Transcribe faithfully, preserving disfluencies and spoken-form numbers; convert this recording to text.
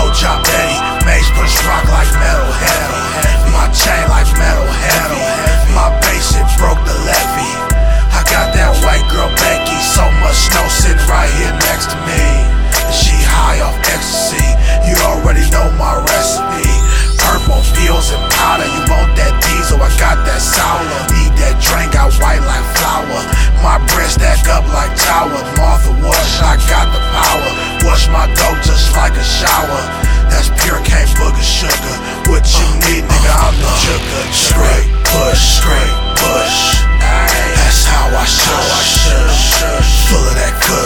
Job Betty, Maze push rock like metal heavy. My chain like metal heavy. My bass it broke the levee. I got that white girl Becky, so much snow sitting right here next to me. And she high off ecstasy, you already know my recipe. Purple pills and powder, you want that diesel, I got that sour. Need that drink, got white like flour. My breast stack up like tower. Martha Wash, I got the power. Wash my dough just like a shower. That's pure cane booger sugar. What you need, nigga, I'm the sugar. Straight push, straight push. That's how I should. Full of that kush.